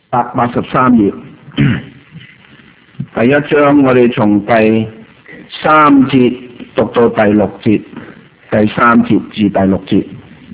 183頁，第一章我哋從第3節讀到第6節，第3節至第6節，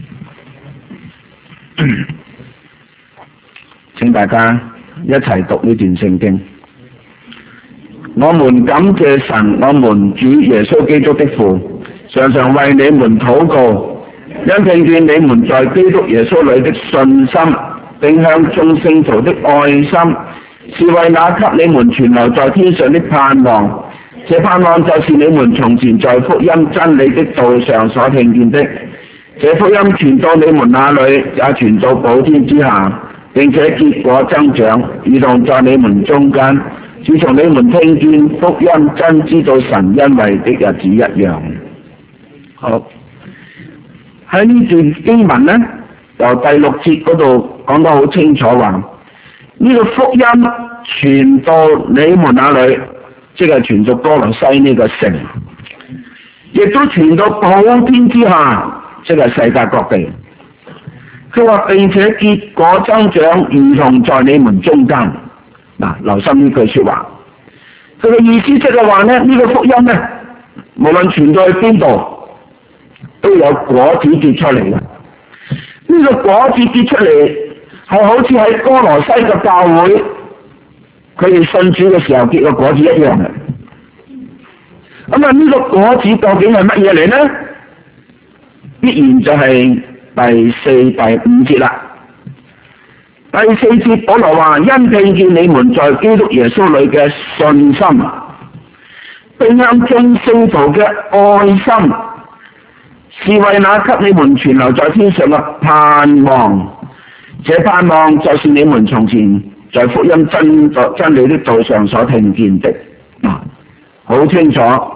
請大家一齊讀呢段聖經。我們感謝神，我們主耶穌基督的父，常常為你們禱告，因聽見你們在基督耶穌裏的信心，並向眾聖徒的愛心，是為那給你們存留在天上的盼望。這盼望就是你們從前在福音真理的道上所聽見的。這福音傳到你們那裏，也傳到普天之下，並且結果增長，如同在你們中間。自從你們聽見福音，真知道神恩惠的日子一樣。好，喺呢段經文呢，由第6節嗰度講得好清楚話，呢個福音傳到你們那裏，即係傳到歌羅西呢個城，亦都傳到普天之下，即係世界各地。佢話並且結果增長，如同在你們中間。嗱，留心呢句說話，佢嘅意思即係話呢，呢個福音呢，無論傳到去邊度，都有果子結出嚟嘅。呢個果子結出嚟，係好似喺歌羅西嘅教會，佢哋信主嘅時候結個果子一樣嘅。咁啊，呢個果子究竟係乜嘢嚟呢？必然就係第4、第5節啦。第4節保羅話：因聽見你們在基督耶穌裏嘅信心，並向眾聖徒嘅愛心，是為那給你們存留在天上嘅盼望。這盼望就是你們從前在福音真理的道上所聽見的。好清楚，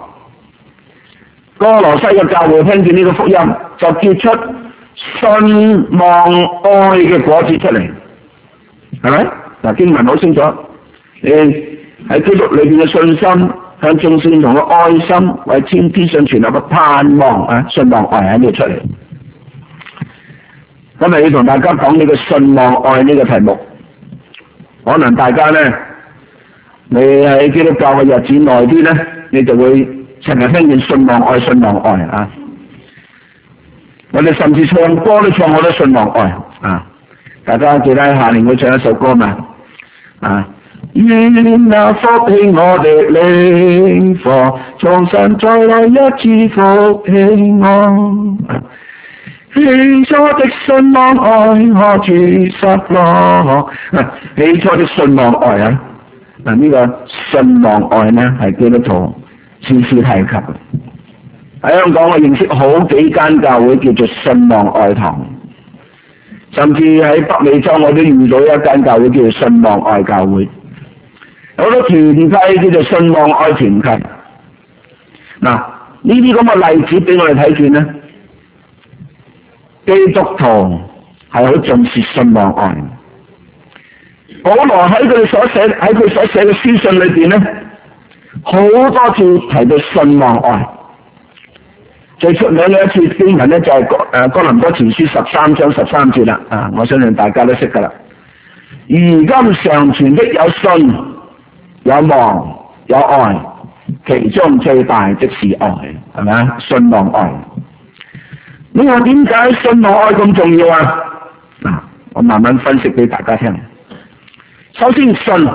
歌羅西嘅教會聽見呢個福音，就結出信望愛嘅果子出嚟。係咪？嗱，經文好清楚，你喺基督裏邊嘅信心，向眾聖徒嘅愛心，為天上存留嘅盼望啊，信望愛喺呢度出嚟。今日要同大家講呢個信望愛呢個題目，可能大家咧，你喺基督教嘅日子耐啲咧，你就會成日聽見信望愛、信望愛啊！我哋甚至唱歌都唱好多信望愛啊！大家記得下年會唱一首歌嘛？啊！願那福氣我哋領貨，從神再來一次福氣我。起初的信望愛何處失落？起初的信望愛啊！嗱，呢個信望愛呢係基督徒次次提及嘅。喺香港我認識好幾間教會叫做信望愛堂。甚至喺北美洲我都遇到一間教會叫做信望愛教會，有好多團契叫做信望愛團契。嗱，呢啲咁嘅例子俾我哋睇見咧，基督徒係好重視信望愛。保羅喺佢所寫嘅書信裏邊咧，好多次提到信望愛。最出名嘅一次經文咧就係哥林多前書13章13節啦，啊，我相信大家都識噶啦。如今常存的有信、有望、有愛，其中最大的是愛，係咪啊？信望愛。你話點解信望愛咁重要啊？嗱，我慢慢分析俾大家聽。首先信，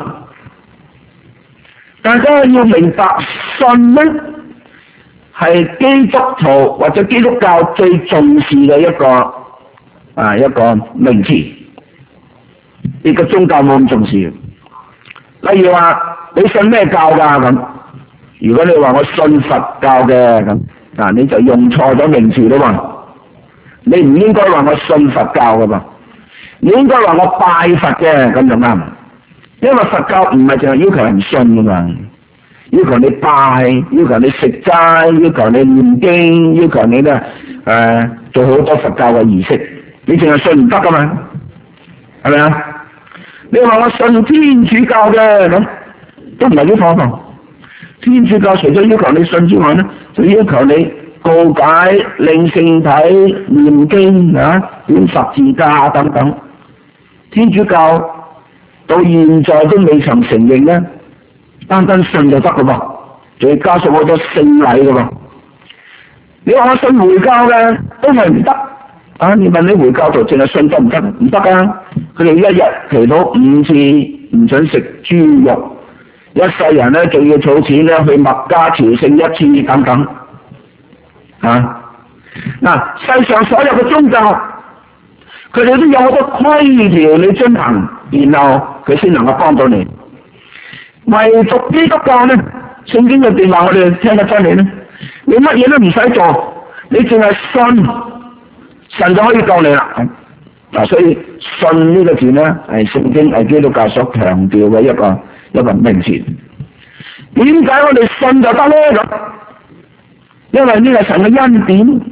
大家要明白信咧，係基督徒或者基督教最重視嘅一個名詞，呢個宗教冇咁重視。例如話你信咩教㗎咁？如果你話我信佛教嘅咁，嗱你就用錯咗名詞啦嘛。你唔應該話我信佛教㗎嘛，你應該話我拜佛嘅，咁就啱。因為佛教唔係淨係要求人信㗎嘛。要求你拜，要求你食齋，要求你念經，要求你咧做好多佛教嘅儀式，你淨係信唔得噶嘛？係咪啊？你話我信天主教嘅咁，都唔係呢方面。天主教除咗要求你信之外咧，就要求你告解、領聖體、念經啊、點十字架等等。天主教到現在都未曾承認咧，單單信就得㗎噃，仲要加上好多聖禮㗎噃。你話我信回教嘅都係唔得啊！你問你回教徒淨係信得唔得？唔得㗎！佢哋一日祈禱5次，唔准食豬肉，一世人咧仲要儲錢咧去麥加朝聖1次等等啊！嗱，世上所有嘅宗教，佢哋都有好多規條你遵行，然後佢先能夠幫到你。唯獨基督教咧，聖經嘅電話我哋聽得出嚟咧，你乜嘢都唔使做，你淨係信，神就可以救你啦。嗱，所以信呢個字咧，係聖經係基督教所強調嘅一個名詞。點解我哋信就得咧？咁，因為呢個神嘅恩典。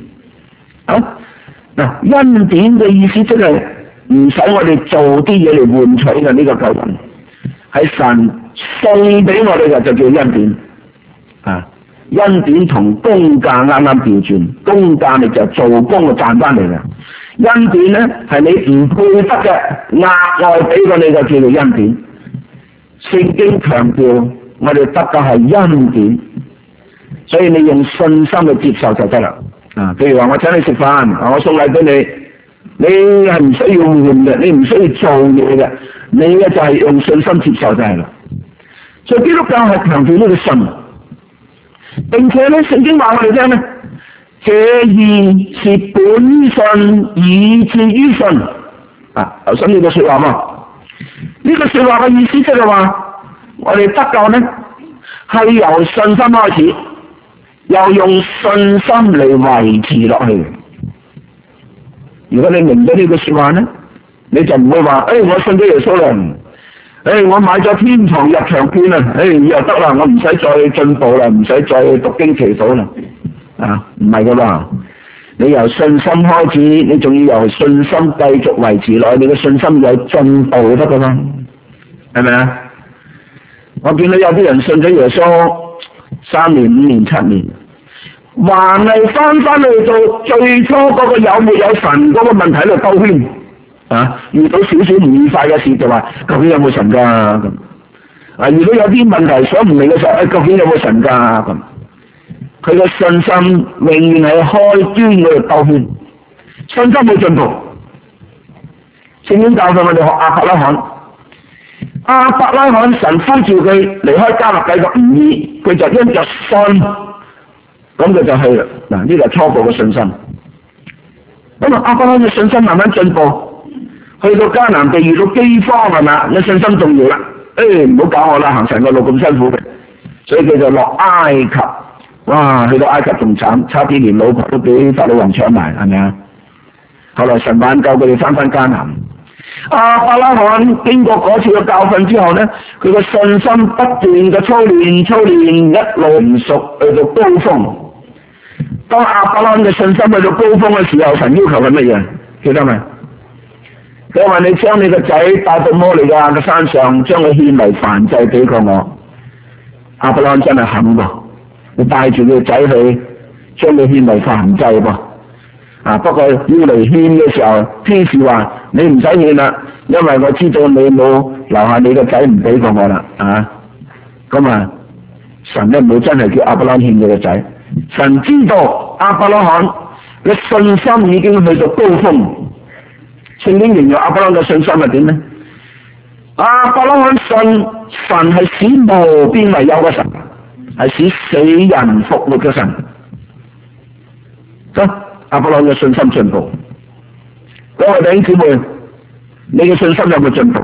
恩典嘅意思即係唔使我哋做啲嘢嚟換取嘅呢個救恩，係神送俾我哋嘅就叫恩典。恩典同工價啱啱調轉，工價你就做工就賺翻嚟嘅，恩典咧係你唔配得嘅，額外俾過你就叫做恩典。聖經強調我哋得嘅係恩典，所以你用信心去接受就得啦。譬如話我請你食飯，我送禮俾你，你係唔需要換嘅，你唔需要做嘢嘅，你咧就係用信心接受就係啦。所以基督教係強調呢個信，並且咧聖經話我哋聽咧，這義是本信以至於信。留心呢個說話嘛，呢個說話嘅意思即係話，我哋得救咧係由信心開始。又用信心嚟維持落去。如果你明咗呢句說話咧，你就唔會話，我信咗耶穌啦，我買咗天堂入場券啦，以後得啦，我唔使再進步啦，唔使再讀經祈禱啦。唔係噶嘛，你由信心開始，你仲要由信心繼續維持落去，你嘅信心有進步得噶嘛？係咪啊？我見到有啲人信咗耶穌3年、5年、7年，還係翻去到最初嗰個有沒有神嗰個問題喺度兜圈。遇到少少唔愉快嘅事就話究竟有冇神㗎咁。如果有啲問題想唔明嘅時候，究竟有冇神㗎咁。佢嘅信心永遠係開端嗰度兜圈，信心冇進步。聖經教訓我哋學亞伯拉罕。亞伯拉罕神呼召佢離開迦勒底嘅吾珥，佢就因着信，咁佢就去啦。嗱，呢個係初步嘅信心。咁亞伯拉罕嘅信心慢慢進步，去到迦南地遇到饑荒係嘛，你信心動搖啦。唔好搞我啦，行神個路咁辛苦嘅，所以佢就落埃及。哇，去到埃及仲慘，差啲連老婆都俾法老王搶埋，係咪啊？後來神挽救佢哋翻迦南。亞伯拉罕經過嗰次嘅教訓之後咧，佢嘅信心不斷嘅操練，一路唔熟去到高峰。當亞伯拉罕嘅信心去到高峰嘅時候，神要求係乜嘢？記得未？佢話你將你個仔帶到摩利亞嘅山上，將佢獻為燔祭俾過我。亞伯拉罕真係肯噃，你帶住佢個仔去，將佢獻為燔祭噃。不過要嚟獻嘅時候，天使話你唔使獻啦，因為我知道你冇留下你個仔唔俾過我啦。咁神咧冇真係叫亞伯拉罕獻佢個仔，神知道亞伯拉罕嘅信心已經去到高峰。聖經形容亞伯拉罕嘅信心係點咧？亞伯拉罕信神係使無邊為有嘅神，係使死人復活嘅神。亞伯拉罕嘅信心進步。各位弟兄姊妹，你嘅信心有冇進步？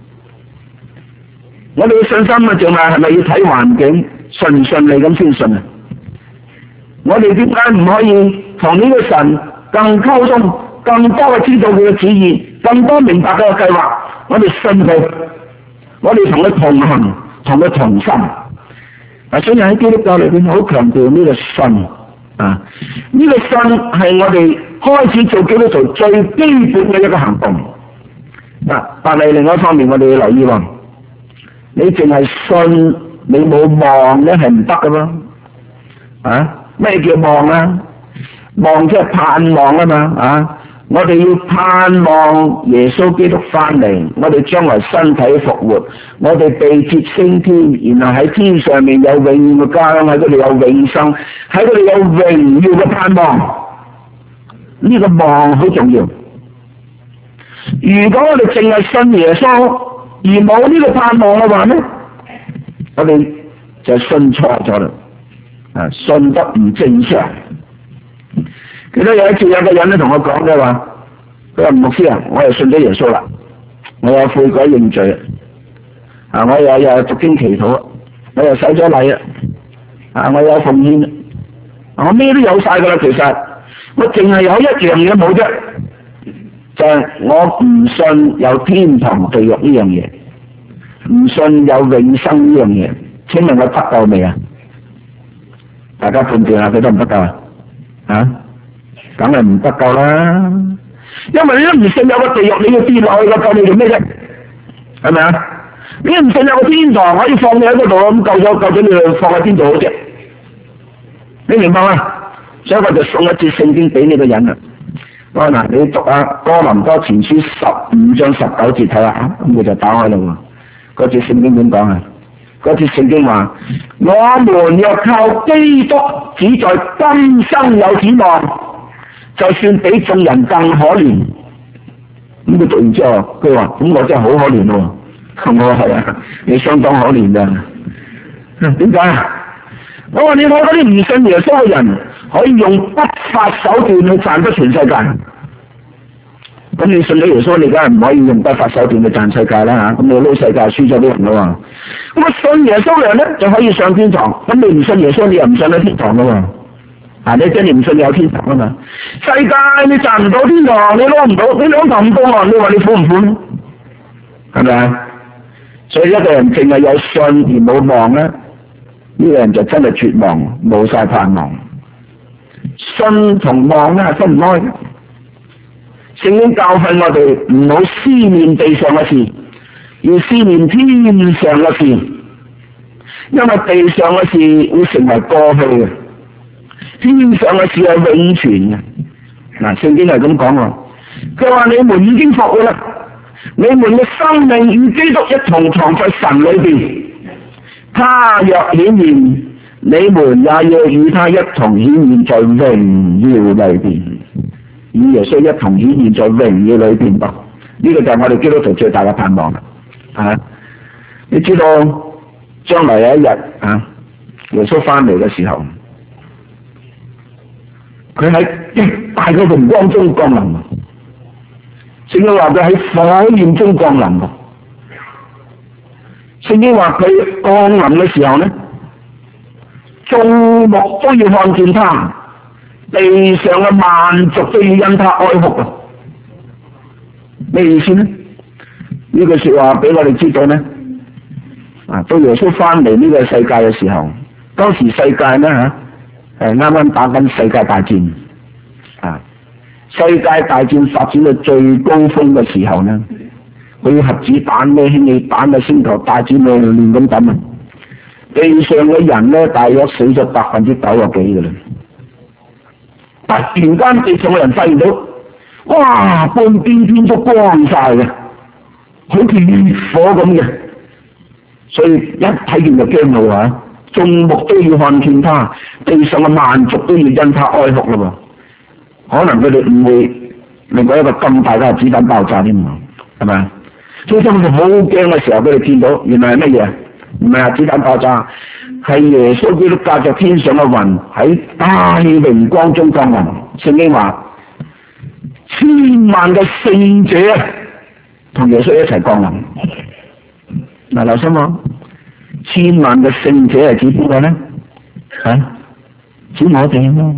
我哋嘅信心係咪要睇環境順唔順利咁先信啊？我哋點解唔可以同呢個神更溝通，更多嘅知道佢嘅旨意，更多明白佢嘅計劃？我哋信佢，我哋同佢同行，同佢同心。所以喺基督教裏邊好強調呢個信。呢個信係我哋開始做基督徒最基本嘅一個行動。但係另外一方面，我哋要留意喎，你淨係信，你冇望咧係唔得噶噃。咩叫望啊？望即係盼望啊嘛。 我哋要盼望耶穌基督翻嚟，我哋將來身體復活，我哋被接升天，然後喺天上面有永遠嘅家鄉，喺嗰度有永生，喺嗰度有榮耀嘅盼望。呢個望好重要。如果我哋淨係信耶穌而冇呢個盼望嘅話呢，我哋就信錯咗啦，信得唔正常。記得有一次有個人咧同我講嘅話，佢話牧師啊，我又信咗耶穌啦，我有悔改認罪我又讀經祈禱，我又洗咗禮我有奉獻我咩都有晒噶啦。其實我淨係有一樣嘢冇啫，就係我唔信有天堂地獄呢樣嘢，唔信有永生呢樣嘢。請問我得救未啊？大家判斷下佢得唔得救梗係唔得救啦，因為你都唔信有個地獄，你要跌落去，救你做咩啫？係咪啊？你都唔信有個天堂可以放你喺嗰度，咁救咗你放喺邊度好啫？你明白嗎？所以我就送一節聖經俾呢個人啦。嗱，你讀下哥林多前書15章19節睇下，咁佢就打開啦。嗰節聖經點講啊？嗰節聖經話：我們若靠基督只在今生有指望，就算比眾人更可憐。咁佢讀完之後，佢話：咁我真係好可憐喎。我話係啊，你相當可憐㗎。點解啊？我話你睇嗰啲唔信耶穌嘅人，可以用不法手段去賺得全世界。咁你信咗耶穌，你梗係唔可以用不法手段去賺世界啦。咁你撈世界輸咗啲人啦。咁啊，信耶穌嘅人咧就可以上天堂。咁你唔信耶穌，你又唔上得天堂噶嘛？你真係唔信有天堂啊嘛？世界你賺唔到天堂，你攞唔到，你兩頭唔到岸，你話你苦唔苦咧？係咪啊？所以一個人淨係有信而冇望咧，呢個人就真係絕望，冇晒盼望。信同望咧係分唔開嘅。聖經教訓我哋唔好思念地上嘅事，要思念天上嘅事，因為地上嘅事會成為過去嘅，天上嘅事係永存嘅。聖經係咁講喎，佢話你們已經復活啦，你們嘅生命與基督一同藏在神裏邊，他若顯現，你們也要與他一同顯現在榮耀裏邊。與耶穌一同顯現在榮耀裏邊噃，呢個就係我哋基督徒最大嘅盼望啦。你知道將來有一日耶穌翻嚟嘅時候，佢喺極大嘅榮光中降臨，聖經話佢喺火焰中降臨。聖經話佢降臨嘅時候咧，眾目都要看見他，地上嘅萬族都要因他哀哭啊！咩意思呢？呢句說話俾我哋知道呢，到耶穌翻嚟呢個世界嘅時候，當時世界呢係啱啱打緊世界大戰世界大戰發展到最高峰嘅時候呢，佢核子彈咩氫氣彈嘅星球大戰亂咁抌地上嘅人呢，大約死咗90%幾嘅啦。突然間地上嘅人發現到，哇！半邊天都光晒嘅，好似烈火咁嘅，所以一睇見就驚到眾目都要看見他，地上嘅萬族都要因他哀哭啦。可能佢哋唔會另外一個咁大嘅子彈爆炸添，係咪啊？所以當佢哋好驚嘅時候，佢哋見到原來係乜嘢？唔係子彈爆炸，係耶穌基督駕着天上嘅雲喺大榮光中降臨。聖經話千萬嘅聖者同耶穌一齊降臨。留心喎，千萬嘅聖者係指邊個咧？指我哋咯。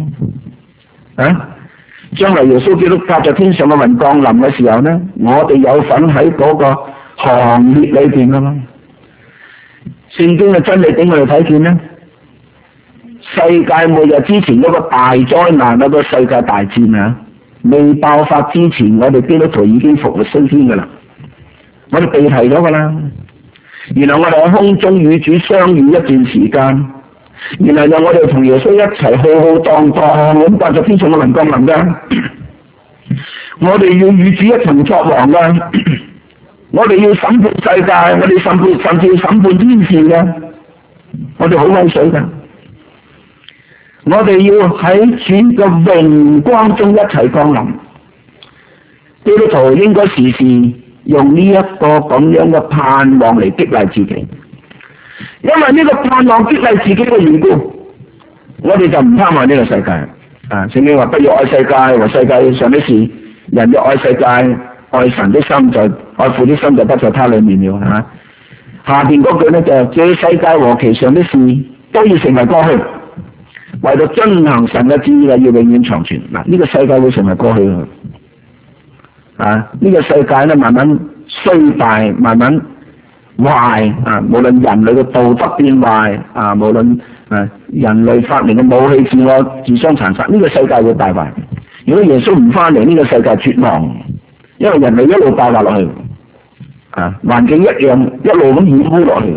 將來耶穌基督駕着天上嘅雲降臨嘅時候咧，我哋有份喺嗰個行列裏邊噶嘛。聖經嘅真理俾我哋睇見呢，世界末日之前嗰個大災難，嗰個世界大戰未爆發之前，我哋基督徒已經復活升天噶啦，我哋被提咗噶啦。然後我哋喺空中與主相遇一段時間，然後就我哋同耶穌一齊浩浩蕩蕩咁駕着天上嘅雲降臨噶。 我哋要與主一同作王㗎，我哋要審判世界，我哋甚至要審判天使㗎，我哋好威水㗎。我哋要喺主嘅榮光中一齊降臨。基督徒應該時時用呢一個咁樣嘅盼望嚟激勵自己，因為呢個盼望激勵自己嘅緣故，我哋就唔貪愛呢個世界。聖經話不要愛世界和世界上的事，人要愛世界，愛神的心就愛父的心就不在他裏面了。下邊嗰句咧就這世界和其上的事都要成為過去，為到遵行神嘅旨意要永遠長存。呢個世界會成為過去嘅。呢個世界咧慢慢衰敗，慢慢壞無論人類嘅道德變壞無論人類發明嘅武器自相殘殺，呢個世界會敗壞。如果耶穌唔翻嚟，呢個世界絕望，因為人類一路敗壞落去，環境一樣一路咁染污落去。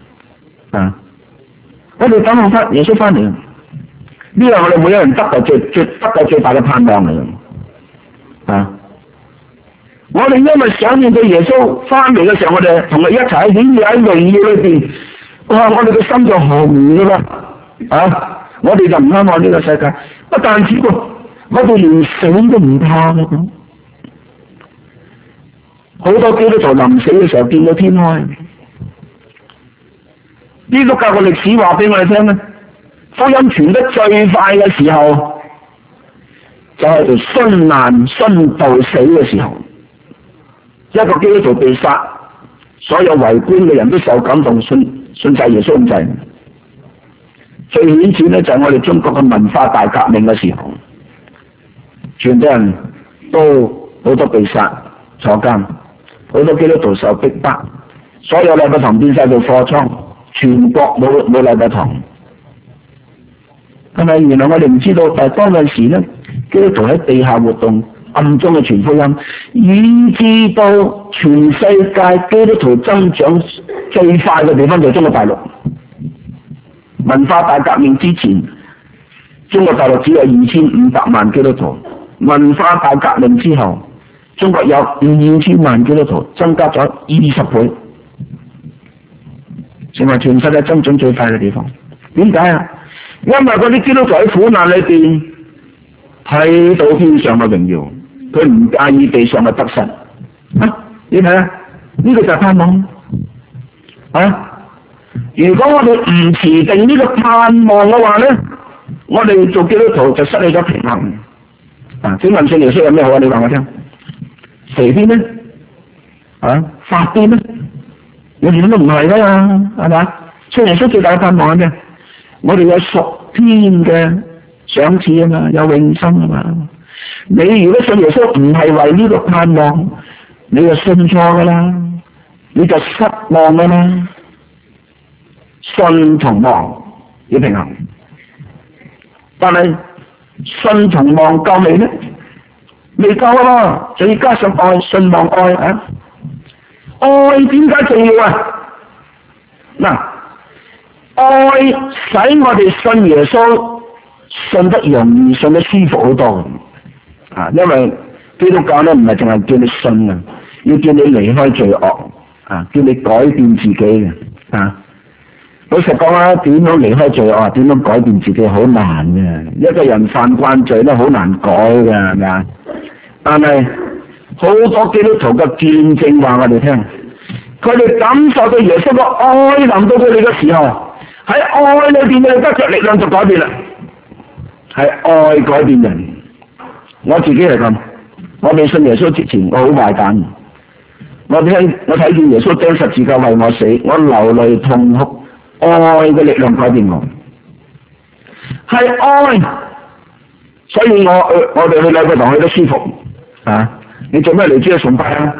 我哋等候翻耶穌翻嚟，呢個我哋每一人得到最大嘅盼望嚟。我哋因為想念到耶穌翻嚟嘅時候，我哋同佢一齊喺榮耀裏邊，哇！我哋嘅心就紅噶啦，我哋就唔啱愛呢個世界，不但止喎，我哋連死都唔怕嘅咁。好多基督徒臨死嘅時候見到天開。基督教嘅歷史話俾我哋聽咧，福音傳得最快嘅時候，就係殉難殉道死嘅時候。一個基督徒被殺，所有圍觀嘅人都受感動，信晒耶穌咁滯。最顯著咧就係我哋中國嘅文化大革命嘅時候，全部人都好多被殺坐監，好多基督徒受逼迫，所有禮拜堂變晒做貨倉，全國冇禮拜堂。係咪？原來我哋唔知道，但係當陣時咧，基督徒喺地下活動，暗中嘅傳福音，以至到全世界基督徒增長最快嘅地方就係中國大陸。文化大革命之前，中國大陸只有2500萬基督徒；文化大革命之後，中國有5000萬基督徒，增加咗20倍，成為全世界增長最快嘅地方。點解啊？因為嗰啲基督徒喺苦難裏邊睇到天上嘅榮耀。佢唔介意地上嘅得失，你睇下，呢個就係盼望。如果我哋唔持定呢個盼望嘅話咧，我哋做基督徒就失去咗平衡。請問信耶穌有咩好啊？你話我聽，肥啲咩？發啲咩？我哋都唔係㗎嘛，係嘛？信耶穌最大嘅盼望係咩？我哋有屬天嘅賞賜啊嘛，有永生啊嘛。你如果信耶穌唔係為呢個盼望，你就信錯噶啦，你就失望噶啦。信同望要平衡，但係信同望夠未呢？未夠啊！仲要加上愛，信望愛啊！愛點解重要啊？嗱，愛使我哋信耶穌信得容易，信得舒服好多。因為基督教咧唔係淨係叫你信啊，要叫你離開罪惡叫你改變自己嘅老實講啦，點樣離開罪惡，點樣改變自己好難嘅。一個人犯慣罪咧，好難改嘅，係咪啊？但係好多基督徒嘅見證話我哋聽，佢哋感受到耶穌嘅愛臨到佢哋嘅時候，喺愛裏邊佢哋得着力量就改變啦，係愛改變人。我自己係咁，我未信耶穌之前，我好壞蛋。我睇見耶穌釘十字架為我死，我流淚痛哭，愛嘅力量改變我，係愛，所以我哋去禮拜堂去得舒服你做咩嚟主日崇拜啊？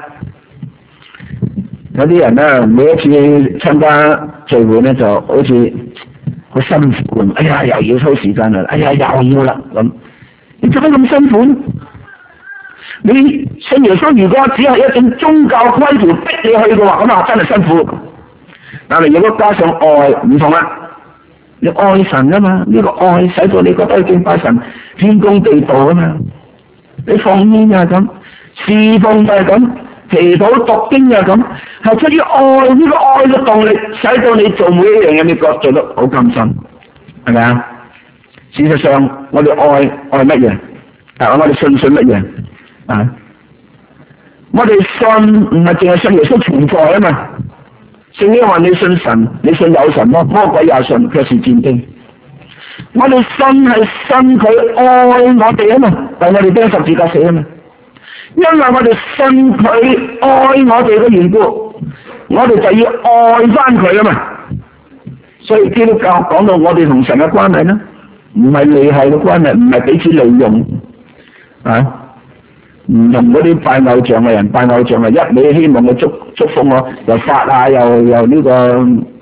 有啲人咧，每一次參加聚會咧，就好似好辛苦咁。哎呀，又要抽時間啦！哎呀，又要啦咁。你做咩咁辛苦？你信耶穌如果只係一種宗教規條逼你去嘅話，咁啊真係辛苦。但係如果加上愛，唔同啦，你愛神啊嘛，呢個愛使到你覺得敬拜神天公地道啊嘛，你放煙啊咁， 侍奉就係咁，祈禱讀經就係咁，係出於愛，呢個愛嘅動力，使到你做每一樣嘢，你覺得做得好甘心，係咪啊？事實上，我哋愛乜嘢？我哋信乜嘢？啊！我哋信唔係淨係信耶穌存在啊嘛。聖經話你信神，你信有神咯，魔鬼也信，卻是戰兢。我哋信係信佢愛我哋啊嘛，但我哋釘十字架死啊嘛。因為我哋信佢愛我哋嘅緣故，我哋就要愛翻佢啊嘛。所以基督教講到我哋同神嘅關係咧，唔係利害嘅關係，唔係彼此利用啊。唔同嗰啲拜偶像嘅人，拜偶像係一味希望佢祝福我，又發啊，又呢個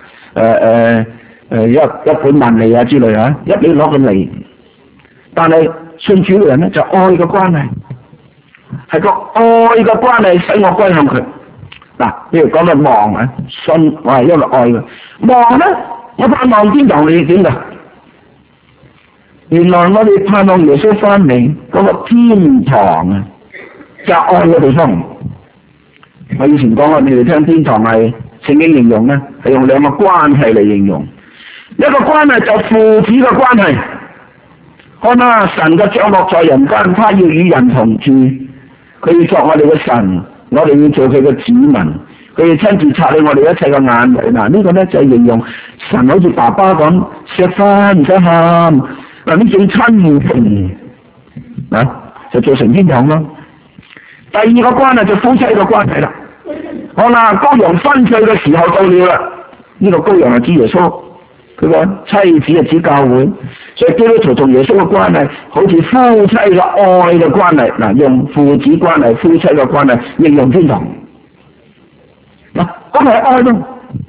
一本萬利啊之類啊，一味攞佢利。但係信主嘅人咧就愛嘅關係，係個愛嘅關係使我歸向佢。嗱，譬如講到望啊，信我係因為愛嘅，望咧我盼望天堂你點㗎？原來我哋盼望耶穌翻嚟嗰個天堂啊！就愛嘅地方，我以前講過，你哋聽天堂係聖經形容咧，係用兩個關係嚟形容。一個關係就父子嘅關係，看啦，神嘅帳幕在人間，他要與人同住，佢要作我哋嘅神，我哋要做佢嘅子民，佢要親自擦去我哋一切嘅眼淚。嗱，呢個咧就係形容神好似爸爸咁，錫翻唔使喊，嗱呢種親情啊，就做成天堂咯。第二個關係就夫妻嘅關係啦。好啦，羔羊分碎嘅時候到了啦。呢個羔羊係指耶穌，佢個妻子係指教會，所以基督徒同耶穌嘅關係好似夫妻嘅愛嘅關係。嗱，用父子關係、夫妻嘅關係形容天堂。嗱，咁係愛咯。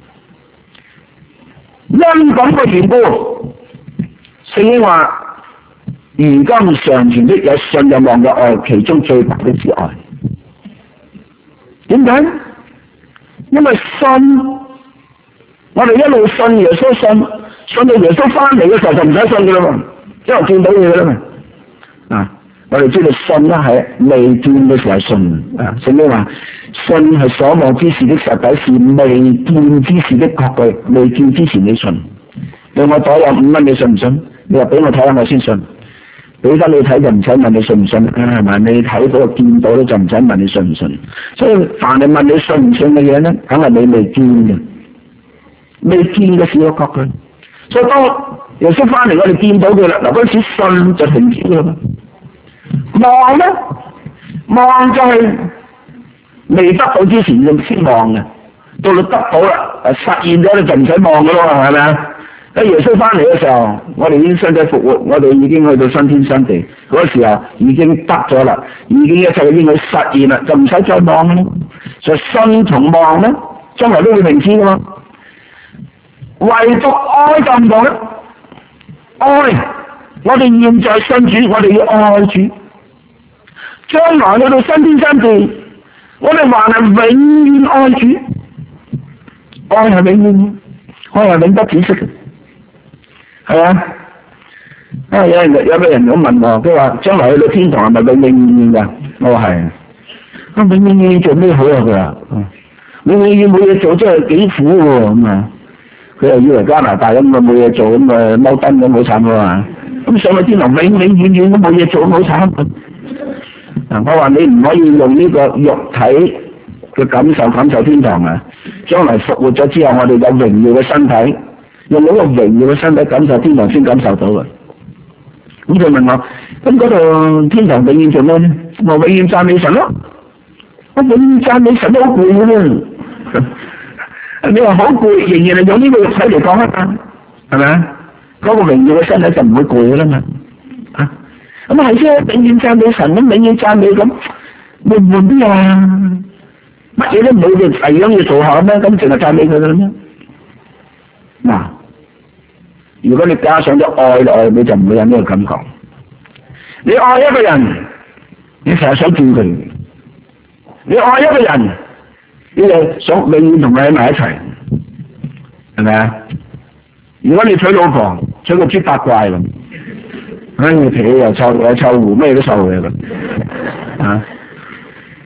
因咁嘅緣故，聖經話：如今常存的有信有望嘅愛，其中最大的是愛。點解？因為信，我哋一路信耶穌，信到耶穌翻嚟嘅時候就唔使信噶啦嘛，因為見到嘢噶啦嘛。啊，我哋知道信咧係未見嘅時候信啊。聖經話信係所望之事的實底，是未見之事的確據。未見之前你信，對我袋有5蚊，你信唔信？你話俾我睇下，我先信。俾得你睇就唔使問你信唔信啦，係咪？你睇到見到咧就唔使問你信唔信。所以凡係問你信唔信嘅嘢咧，梗係你未見嘅，未見嘅事有確據。所以當耶穌翻嚟，我哋見到佢啦，嗱嗰陣時信就停止啦嘛。望咧，望就係未得到之前就先望嘅，到你得到啦，實現咗你就唔使望噶咯，係咪啊？喺耶穌翻嚟嘅時候，我哋已經身體復活，我哋已經去到新天新地，嗰時候已經得咗啦，已經一切已經去實現啦，就唔使再望啦。所以信同望咧，將來都會明知噶嘛。唯獨愛就唔同啦，愛我哋現在信主，我哋要愛主；將來去到新天新地，我哋還係永遠愛主。愛係永遠，愛係永不止息嘅。係啊！有個人咁問我，佢話將來去到天堂係咪永遠㗎？我話係。咁永遠做咩好啊？佢話，永遠冇嘢做真係幾苦喎咁啊！佢又以為加拿大咁啊冇嘢做咁啊踎燈咁好慘㗎嘛！咁上去天堂永遠都冇嘢做咁好慘。嗱，我話你唔可以用呢個肉體嘅感受天堂啊！將來復活咗之後，我哋有榮耀嘅身體。用嗰個榮耀嘅身體感受天堂先感受到嘅。咁佢問我：咁嗰度天堂永遠做咩咧？我永遠讚美神咯。我永遠讚美神都好攰嘅咧。你話好攰，仍然係用呢個肉體嚟講啊嘛，係咪啊？嗰個榮耀嘅身體就唔會攰嘅啦嘛。啊，咁係啫，永遠讚美神咁，永遠讚美咁，悶唔悶啲啊？乜嘢都冇嘅，係樣要做下咩？咁淨係讚美佢嘅咩？嗱。如果你加上咗愛落去，你就唔會有呢個感覺。你愛一個人，你成日想見佢；你愛一個人，你就想永遠同佢喺埋一齊，係咪啊？如果你娶老婆，娶個豬八怪咁，脾氣又臭又臭狐，咩都臭嘅咁啊！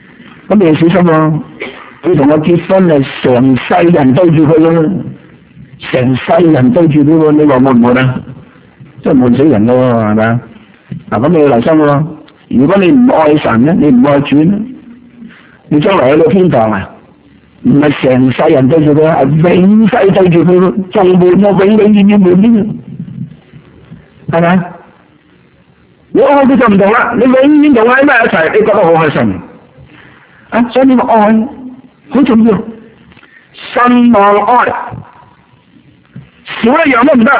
咁你要小心喎，佢同我結婚係成世人對住佢咯，成世人對住佢喎，你話悶唔悶啊？真係悶死人咯，係咪啊？嗱，咁你要留心喎。如果你唔愛神咧，你唔愛主咧，你將來去到天堂啊，唔係成世人對住佢，係永世對住佢，仲悶啊，永遠悶啲，係咪？你愛佢就唔同啦，你永遠同佢喺埋一齊，你覺得好開心啊！所以呢個愛好重要，信望愛少一樣都唔得。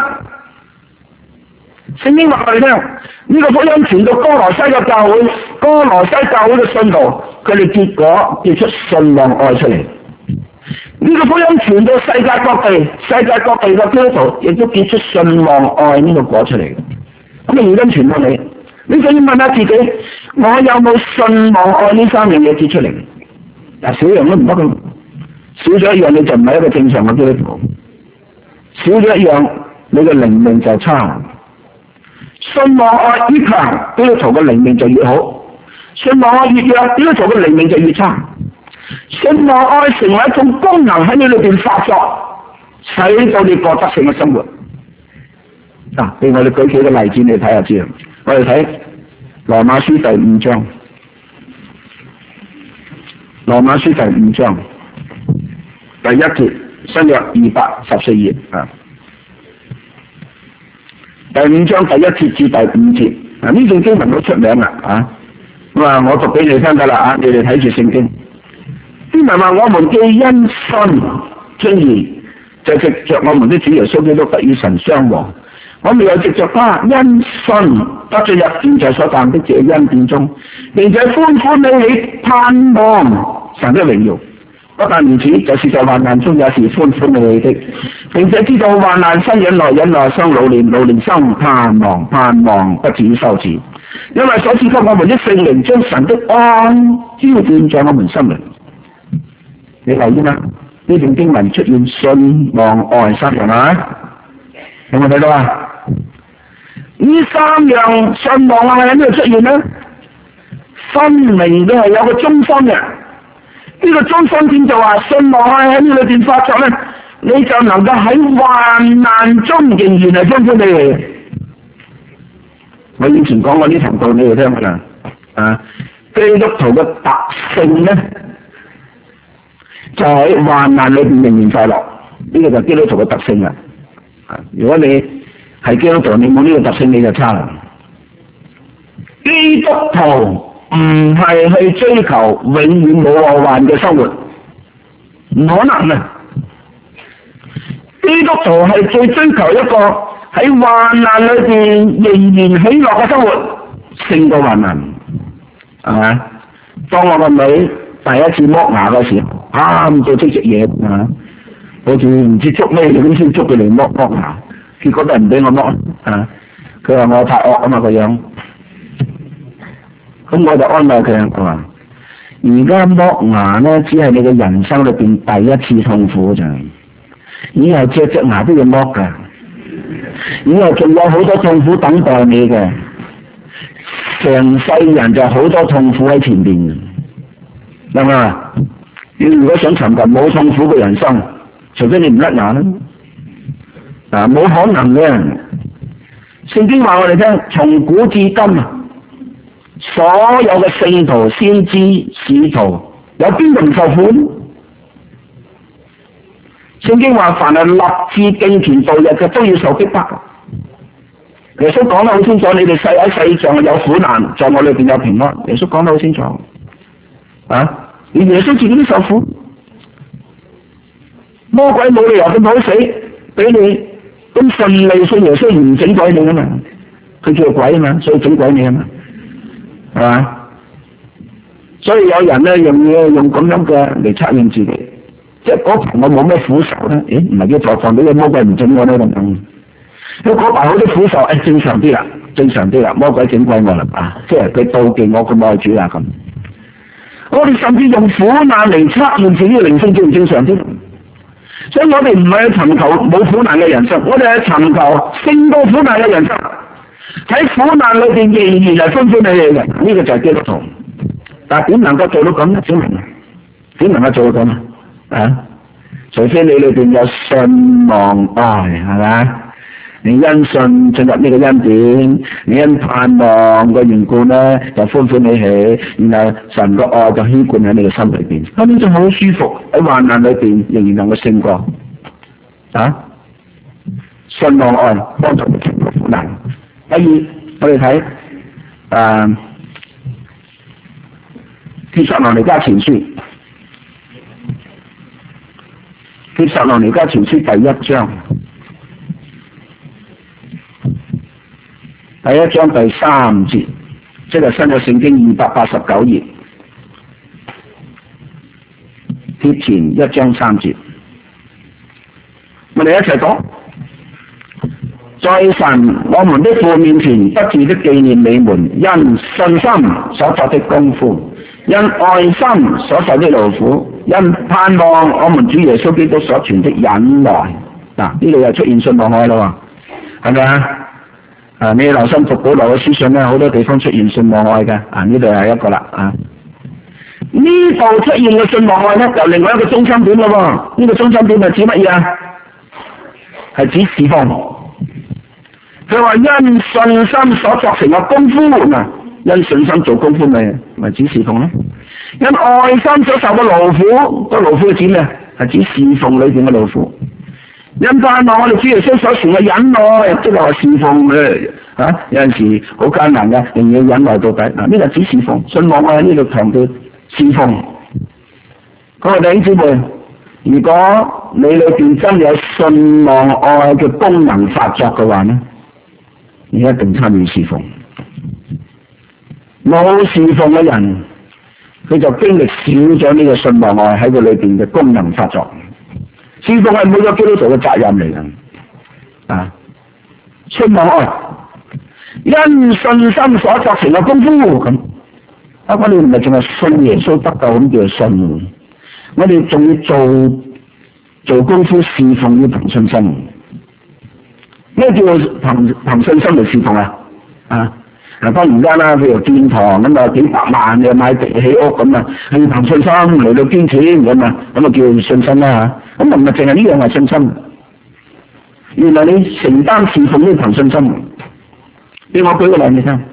聖經話我哋聽，呢個福音傳到哥羅西嘅教會，哥羅西教會嘅信徒，佢哋結果結出信望愛出嚟。呢個福音傳到世界各地，世界各地嘅基督徒亦都結出信望愛呢個果出嚟。咁你而家傳到你，你就要問下自己，我有冇信望愛呢三樣嘢結出嚟？嗱，少樣都唔得嘅，少咗一樣你就唔係一個正常嘅基督徒，少咗一樣你嘅靈命就差。信望愛越強，基督徒嘅靈命就越好；信望愛越弱，基督徒嘅靈命就越差。信望愛成為一種功能喺你裏邊發作，使到你過得勝嘅生活。嗱，俾我哋舉幾個例子你睇下知。我哋睇羅馬書第5章，羅馬書第5章第1節，新約214頁啊。第5章第1節至第5節，呢段經文好出名啦啊！咁啊，我讀俾你聽噶啦啊，你哋睇住聖經。經文話：我們既因信稱義，就藉着我們的主耶穌基督得與神相和。我們又藉着他因信得進入現在所當的這恩典中，並且歡歡喜喜盼望神的榮耀。不但如此，就是在患難中也是歡歡喜喜的，並且知道患難生忍耐，忍耐生老練，老練生盼望，盼望不至於羞恥。因為所賜給我們的聖靈將神的愛澆灌在我們心裏。你留意嗎？呢段經文出現信望愛三樣啊，有冇睇到啊？呢三樣信望愛喺邊度出現呢？分明嘅係有個中心嘅。呢個中心點就話信望愛喺呢裏邊發作咧，你就能夠喺患難中仍然係歡歡喜喜。我以前講過呢堂道，你哋聽㗎啦。啊，基督徒嘅特性咧，就喺患難裏邊仍然快樂。呢個就係基督徒嘅特性啊！如果你係基督徒，你冇呢個特性，你就差啦。基督徒唔係去追求永遠冇禍患嘅生活，唔可能啊！基督徒係最追求一個喺患難裏邊仍然喜樂嘅生活，勝過患難，係咪？當我個女第一次剝牙嘅時候，啱到即隻嘢啊，好似唔知捉咩咁先捉佢嚟剝牙，結果都係唔俾我剝啊！佢話我太惡啊嘛個樣。咁我就安慰佢，我話：而家剝牙咧，只係你嘅人生裏邊第一次痛苦咋，以後隻牙都要剝㗎，以後仲有好多痛苦等待你嘅，成世人就好多痛苦喺前邊，明嘛？你如果想尋求冇痛苦嘅人生，除非你唔甩牙啦，冇可能嘅。聖經話我哋聽，從古至今啊，所有嘅聖徒、先知、使徒，有邊個唔受苦？聖經話，凡係立志敬虔度日嘅，都要受逼迫。耶穌講得好清楚，你哋喺世上有苦難，在我裏邊有平安。耶穌講得好清楚，啊！連耶穌自己都受苦，魔鬼冇理由咁好死，俾你咁順利信耶穌唔整鬼你啊嘛？佢叫鬼啊嘛，所以整鬼你啊嘛。係嘛？所以有人咧用咁樣嘅嚟測驗自己，即係嗰排我冇咩苦受咧，唔係叫作狀俾個魔鬼唔整我咧咁樣。佢嗰排好多苦受，正常啲啦，正常啲啦，魔鬼整鬼我啦啊！即係佢妒忌我咁愛主啦咁。我哋甚至用苦難嚟測驗自己嘅靈性正唔正常啲？所以我哋唔係去尋求冇苦難嘅人生，我哋係尋求勝過苦難嘅人生。喺苦難裏邊仍然係歡歡喜喜嘅，呢個就係基督徒。 但係點能夠做到咁呢？小明點能夠做到咁啊？除非你裏邊有信望愛，係咪？你因信進入呢個恩典，你因盼望嘅緣故咧，就歡歡喜喜，然後神嘅愛就澆灌喺你嘅心裏邊，咁呢就好舒服，喺患難裏邊仍然能夠勝過啊！信望愛幫助你克服苦難。第二，我哋睇帖撒羅尼迦前書，帖撒羅尼迦前書第一章。第一章第3節，即係新約聖經289頁，帖前1章3節，我哋一齊讀。在神我們的父面前不住的紀念你們，因信心所作的功夫，因愛心所受的勞苦，因盼望我們主耶穌基督所存的忍耐。嗱，呢度又出現信望愛啦，係咪啊？你留心讀保羅嘅書信咧，好多地方出現信望愛嘅。呢度係一個啦。呢度出現嘅信望愛咧，就另外一個中心點咯喎。呢個中心點係指乜嘢啊？係指侍奉。佢話因信心所作成嘅功夫，嗱，因信心做功夫咪指侍奉咯。因愛心所受嘅勞苦，個勞苦係指咩？係指侍奉裏邊嘅勞苦。因盼望我哋主耶穌所存嘅忍耐，即係話侍奉嘅有陣時好艱難嘅，仍然要忍耐到底。呢個指侍奉，信望愛喺呢度強調侍奉。各位弟兄姊妹，如果你裏邊真有信望愛嘅功能發作嘅話呢，你一定參與侍奉。冇侍奉嘅人，佢就經歷少咗呢個信望愛喺佢裏邊嘅功能發作。侍奉係每個基督徒嘅責任嚟嘅，信望愛，因信心所作成嘅功夫咁。我哋唔係淨係信耶穌得救咁叫做信，我哋仲要做功夫侍奉，要憑信心。咩叫憑信心嚟侍奉啊？當然間啦，譬如建堂咁啊，幾百萬又買地起屋咁啊，係要憑信心嚟到捐錢咁啊，咁啊叫信心啦嚇。咁唔係淨係呢樣係信心，原來你承擔侍奉要憑信心。俾我舉個例你聽，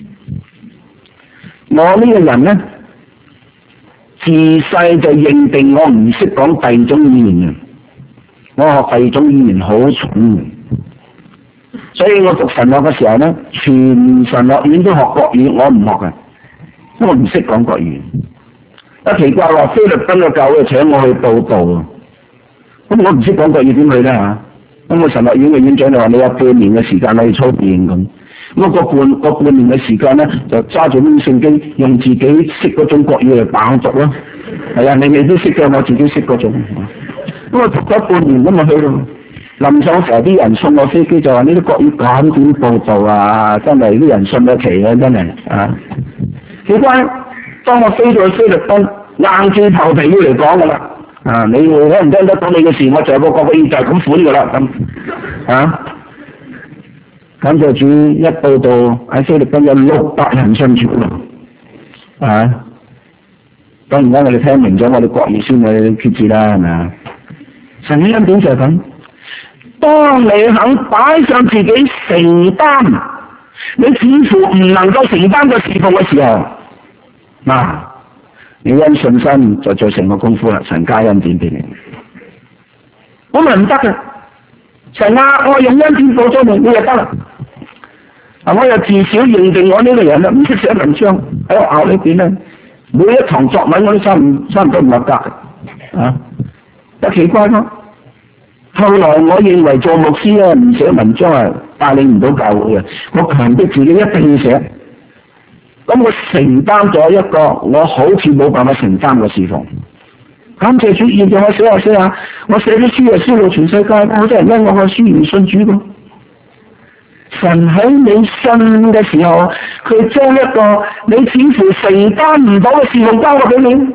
我呢個人咧，自細就認定我唔識講第二種語言嘅，我學第二種語言好重嘅。所以我讀神學嘅時候咧，全神學院都學國語，我唔學嘅，因為我唔識講國語。奇怪話菲律賓嘅教會請我去報道，咁我唔識講國語點去咧嚇？咁我神學院嘅院長就話你有半年嘅時間可以操練咁。咁個半年嘅時間咧，就揸住呢聖經，用自己識嗰種國語嚟猛讀咯。係啊，你都識嘅，我自己識嗰種。咁我讀咗半年咁咪去咯。臨上成日啲人送我飛機就話呢啲國語咁點報道啊！真係啲人信得奇啊！真係啊！奇怪，當我飛到去菲律賓，硬住頭皮要嚟講噶啦！你聽唔聽得到你嘅事？我就有個國語就係咁款噶啦咁咁就主一報道喺菲律賓有600人信主啦！當然間我哋聽明咗我哋國語先去決志啦，係咪啊？神嘅恩典就係咁。當你肯擺上自己承擔，你似乎唔能夠承擔嘅侍奉嘅時候，你因信心就做成個功夫啦，神加恩典俾你。我咪唔得嘅，神我用恩典補咗你就得啦。我又至少認定我呢個人唔識寫文章，喺學校裏邊咧，每一堂作文我都差唔多唔合格嘅，有奇怪咯。後來我認為做牧師咧唔寫文章帶領唔到教會嘅，我強迫自己一定要寫。咁我承擔咗一個我好似冇辦法承擔嘅侍奉。感謝主，現在我寫下，我寫啲書係銷路全世界，好多人因我嘅書而信主嘅。神喺你信嘅時候，佢將一個你似乎承擔唔到嘅侍奉交過俾你。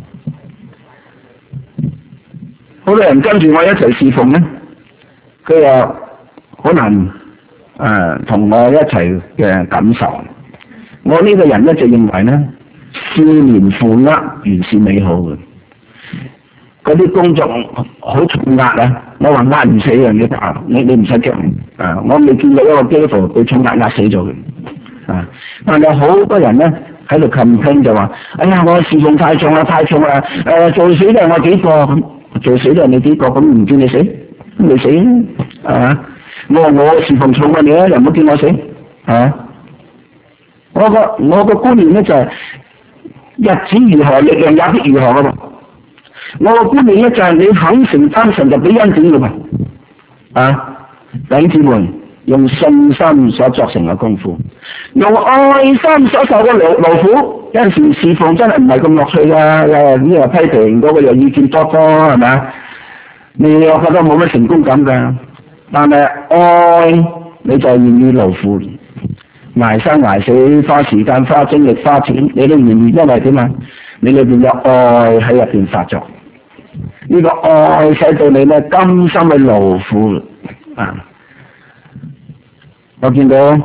好多人跟住我一齊侍奉咧，佢話好難同我一齊嘅感受。我呢個人咧就認為咧， 少年負軛原是美好嘅。嗰啲工作好重壓啊！我話壓唔死人嘅得，你唔使驚啊！我未見過一個基督徒被重壓死咗嘅啊！但係好多人咧喺度 complain 就話：哎呀，我侍奉太重啦，做死咗我幾個咁，做死咗你幾個咁唔見你死，未死啊！我侍奉重過你啊，又唔好見我死啊！我個觀念咧就係、日子如何，力量也必如何噶噃。我個觀念咧就係、你肯承擔神就俾恩典噶嘛。啊，弟兄姊妹，用信心所作成嘅功夫，用愛心所受嘅勞苦，有陣時侍奉真係唔係咁樂趣㗎。呢個批評，嗰個又意見多係咪？你我覺得冇乜成功感㗎。但係愛你就願意勞苦。捱生捱死，花時間、花精力、花錢，你都願意，因為點啊？你裏邊有愛喺入邊發作，呢個愛使到你咧甘心去勞苦啊！我見到有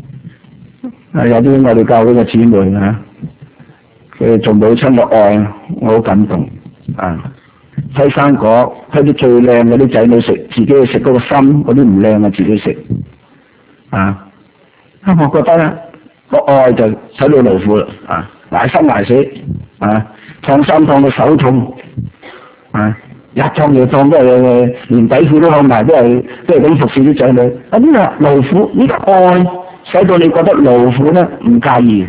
啲我哋教會嘅姊妹啊，佢哋做母親嘅愛，我好感動啊！批生果，批啲最靚嗰啲仔女食，自己去食嗰個心，嗰啲唔靚嘅自己食啊！我覺得咧個愛就使到勞苦啦，啊，捱生捱死，啊，燙衫燙到手痛，啊，日燙夜燙都係連底褲都燙埋，都係咁服侍啲仔女。啊，呢個勞苦，呢個愛使到你覺得勞苦咧唔介意，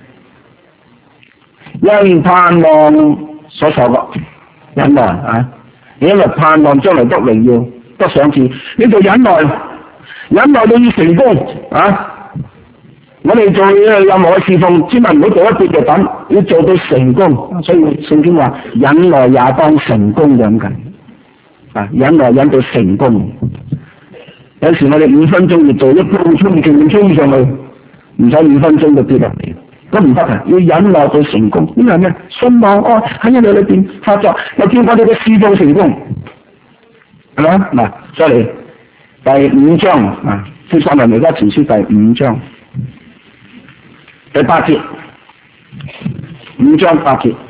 因盼望所受嘅忍耐啊，因為盼望將來得榮耀得賞賜，呢個忍耐到要成功啊！我哋做任何嘅侍奉，千萬唔好做一啲就等，要做到成功。所以聖經話忍耐也當成功咁緊啊！忍耐忍到成功。有時我哋5分鐘要做一鋪衝上去，唔使5分鐘就跌落嚟，咁唔得啊！要忍耐到成功。呢個係咩？信望愛喺你裏邊發作，又叫我哋嘅侍奉成功，係咪啊？嗱，再嚟第5章啊，帖撒羅尼迦前書第5章。第8節，5章8節，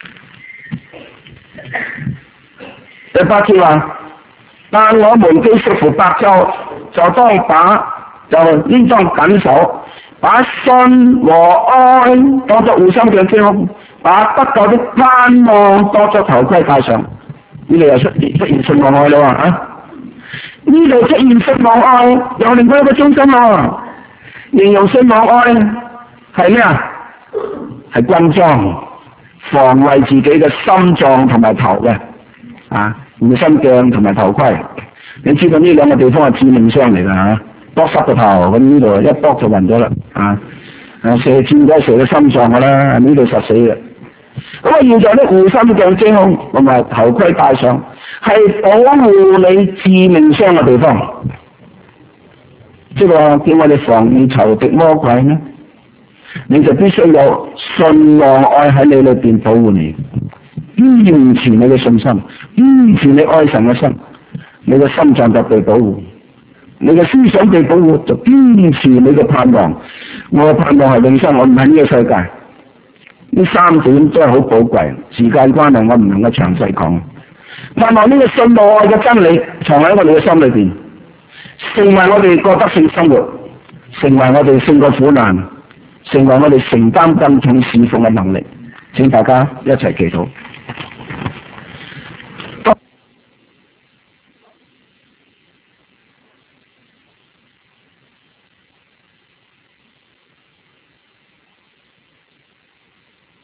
第8節話：但我們既屬乎白晝，就應當緊守，把信和愛當作護心鏡遮胸，把得救的盼望當作頭盔戴上。呢度又出現信和愛啦啊！呢度出現信和愛，有另外一個中心喎，形容信和愛係咩啊？係軍裝，防衛自己嘅心臟同埋頭嘅啊，護心鏡同埋頭盔。你知道呢兩個地方係致命傷嚟㗎嚇，剝濕個頭，咁呢度一剝就暈咗啦啊！射箭都射到心臟㗎啦，呢度實死嘅。咁啊，現在咧護心鏡遮胸同埋頭盔戴上，係保護你致命傷嘅地方。即係話叫我哋防禦仇敵魔鬼呢，你就必須有信望愛喺你裏邊保護你，堅持你嘅信心，堅持你愛神嘅心，你嘅心臟就被保護，你嘅思想被保護，就堅持你嘅盼望。我嘅盼望係永生，我唔喺呢個世界。呢3點真係好寶貴，時間關係我唔能夠詳細講。盼望呢個信望愛嘅真理藏喺我哋嘅心裏邊，成為我哋過得勝生活，成為我哋勝過苦難，成為我哋承擔更重侍奉嘅能力。請大家一齊祈禱。